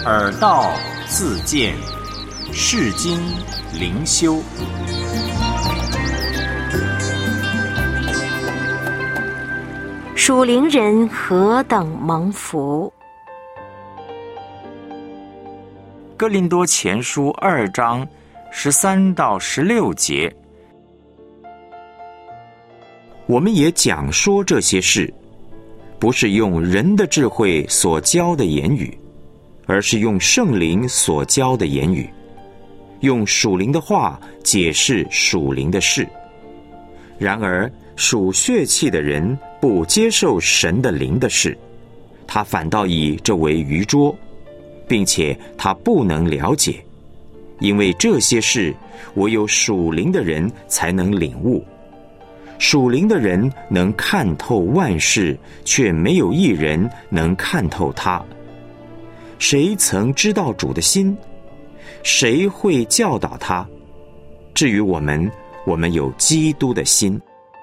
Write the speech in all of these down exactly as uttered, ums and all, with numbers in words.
耳道自见，世经灵修。 属灵人何等蒙福！ 哥林多前书二章十三到十六节，我们也讲说这些事，不是用人的智慧所教的言语，而是用圣灵所教的言语，用属灵的话解释属灵的事。然而属血气的人不接受神的灵的事，他反倒以这为愚拙，并且他不能了解，因为这些事唯有属灵的人才能领悟。属灵的人能看透万事，却没有一人能看透他。谁曾知道主的心？谁会教导他？至于我们，我们有基督的心。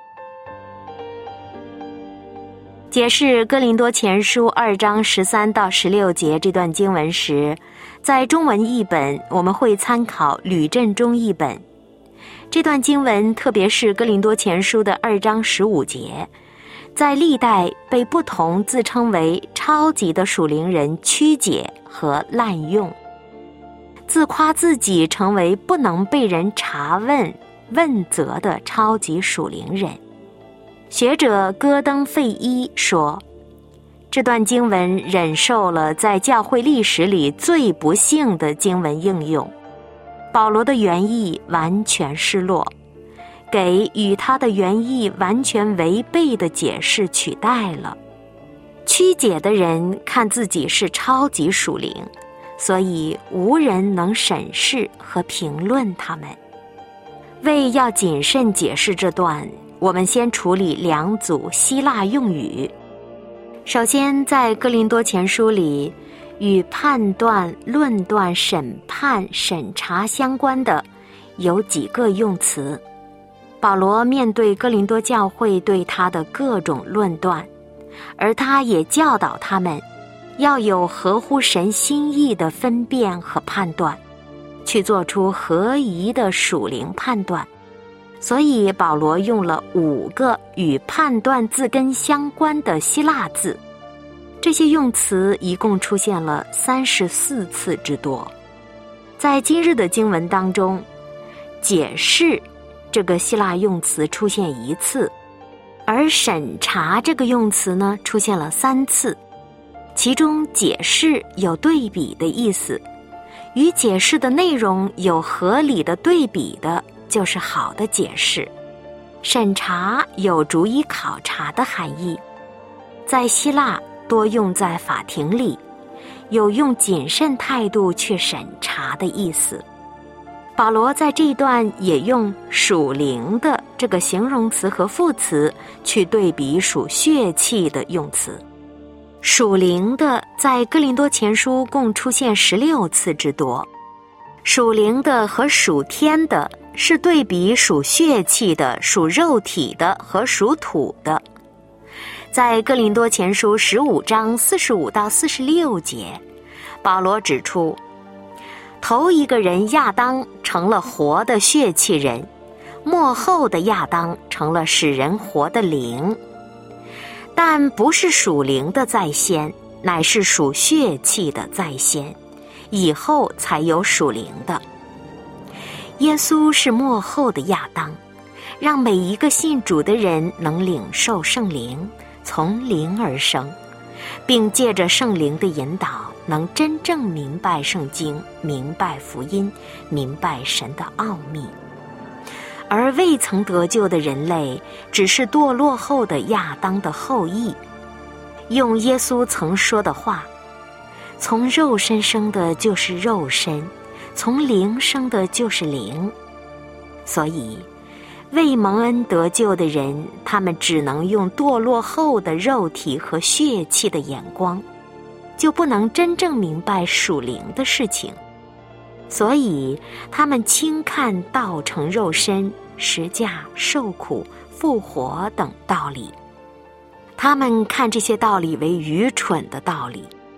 解释哥林多前书二章十三到十六节这段经文时，在中文译本我们会参考吕振中译本。这段经文，特别是哥林多前书的二章十五节，在历代被不同自称为超级的属灵人曲解和滥用，自夸自己成为不能被人查问问责的超级属灵人。学者戈登费伊说，这段经文忍受了在教会历史里最不幸的经文应用，保罗的原意完全失落，给与他的原意完全违背的解释取代了。曲解的人看自己是超级属灵，所以无人能审视和评论他们。为要谨慎解释这段，我们先处理两组希腊用语。首先，在哥林多前书里，与判断、论断、审判、审查相关的有几个用词。保罗面对哥林多教会对他的各种论断，而他也教导他们要有合乎神心意的分辨和判断，去做出合宜的属灵判断。所以保罗用了五个与判断字根相关的希腊字，这些用词一共出现了三十四次之多。在今日的经文当中，解释这个希腊用词出现一次，而审查这个用词呢出现了三次。其中解释有对比的意思，与解释的内容有合理的对比的就是好的解释。审查有逐一考察的含义，在希腊多用在法庭里，有用谨慎态度去审查的意思。保罗在这一段也用属灵的这个形容词和副词去对比属血气的用词。属灵的在哥林多前书共出现十六次之多，属灵的和属天的是对比属血气的、属肉体的和属土的。在哥林多前书十五章四十五到四十六节，保罗指出，头一个人亚当成了活的血气人，末后的亚当成了使人活的灵。但不是属灵的在先，乃是属血气的在先，以后才有属灵的。耶稣是末后的亚当，让每一个信主的人能领受圣灵，从灵而生，并借着圣灵的引导，能真正明白圣经，明白福音，明白神的奥秘。而未曾得救的人类只是堕落后的亚当的后裔。用耶稣曾说的话，从肉身生的就是肉身，从灵生的就是灵。所以未蒙恩得救的人，他们只能用堕落后的肉体和血气的眼光，就不能真正明白属灵的事情。所以他们轻看道成肉身、十架、受苦、复活等道理，他们看这些道理为愚蠢的道理，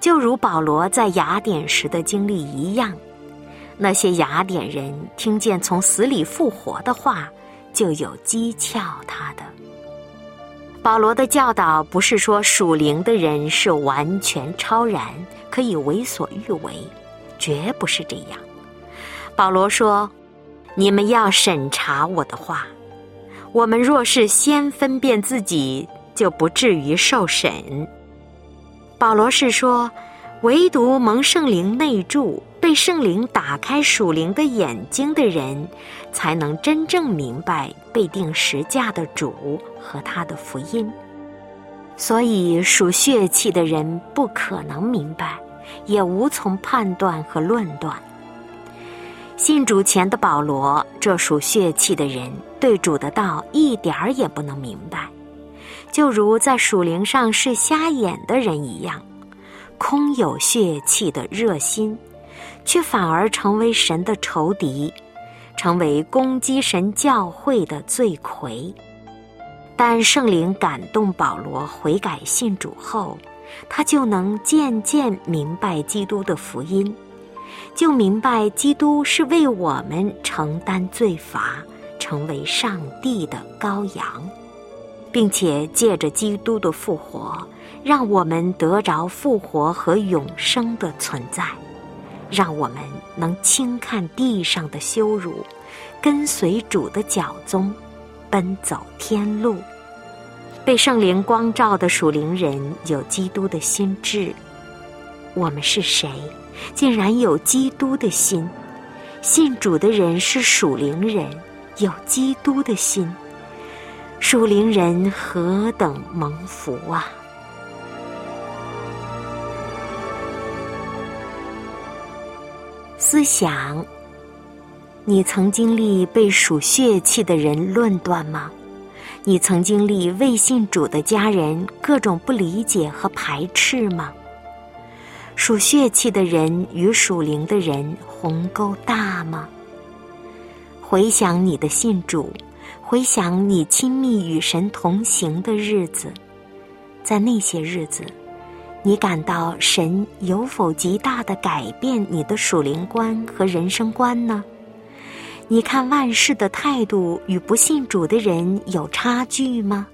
就如保罗在雅典时的经历一样，那些雅典人听见从死里复活的话，就有讥诮他的。保罗的教导不是说属灵的人是完全超然，可以为所欲为，绝不是这样。保罗说，你们要审查我的话，我们若是先分辨自己，就不至于受审。保罗是说，唯独蒙圣灵内住，被圣灵打开属灵的眼睛的人，才能真正明白被钉十架的主和他的福音。所以属血气的人不可能明白，也无从判断和论断。信主前的保罗，这属血气的人，对主的道一点儿也不能明白，就如在属灵上是瞎眼的人一样，空有血气的热心，却反而成为神的仇敌，成为攻击神教会的罪魁。但圣灵感动保罗悔改信主后，他就能渐渐明白基督的福音，就明白基督是为我们承担罪罚，成为上帝的羔羊，并且借着基督的复活，让我们得着复活和永生的存在，让我们能轻看地上的羞辱，跟随主的脚踪，奔走天路。被圣灵光照的属灵人有基督的心志。我们是谁，竟然有基督的心？信主的人是属灵人，有基督的心。属灵人何等蒙福啊！思想，你曾经历被属血气的人论断吗？你曾经历未信主的家人各种不理解和排斥吗？属血气的人与属灵的人鸿沟大吗？回想你的信主，回想你亲密与神同行的日子，在那些日子，你感到神有否极大地改变你的属灵观和人生观呢？你看万事的态度与不信主的人有差距吗？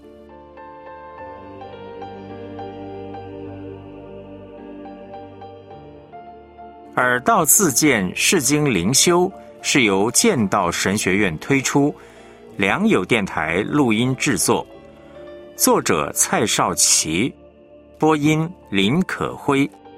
耳道自荐世经灵修是由剑道神学院推出，良友电台录音制作，作者蔡少祺，播音林可辉。